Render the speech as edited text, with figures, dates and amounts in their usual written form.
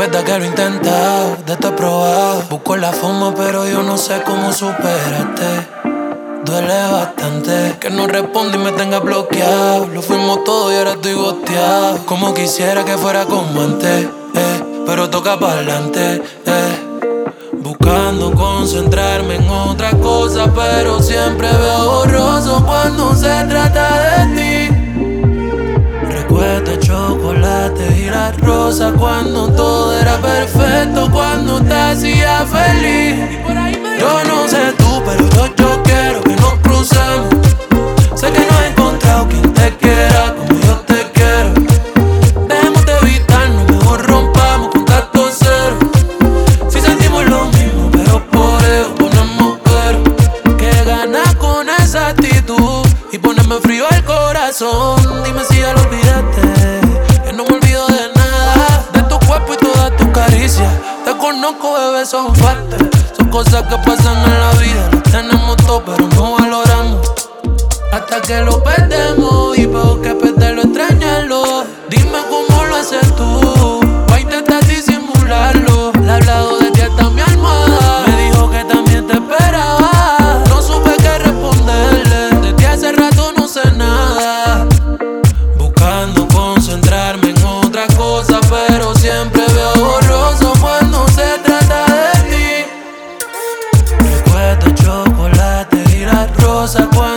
verdad que lo he intentado, de esto he probado. Busco la forma pero yo no sé cómo superarte. Duele bastante que no responde y me tenga bloqueado. Lo fuimos todo y ahora estoy gosteado. Como quisiera que fuera como antes, pero toca para adelante, Buscando concentrarme en otra cosa, pero siempre veo borroso cuando se trata de ti. Recuerda chocolate y la rosa cuando todo era perfecto, cuando te hacía feliz. Yo no sé tú, pero yo quiero que nos crucemos. Sé que no he encontrado quien te quiera como yo te quiero. Dejemos de evitarnos, mejor rompamos contacto cero. Si sentimos lo mismo, pero por eso ponemos pero. Que ganas con esa actitud y ponerme frío el corazón. Dime si ya lo olvidaste, que no me olvido de nada, de tu cuerpo y todas tus caricias. Te conozco, bebé, son fuertes. Son cosas que pasan en la vida. Lo tenemos todo, pero no valoramos hasta que lo perdemos. Y peor que perderlo, extrañarlo. Dime cómo lo haces tú, voy a intentar disimularlo. Le he hablado de ti hasta mi almohada, me dijo que también te esperaba. No supe qué responderle, desde hace rato no sé nada. Buscando concentrarme en otra cosa, pero siempre veo borroso cuando se trata de ti. Recuerda chocolate y la rosa cuando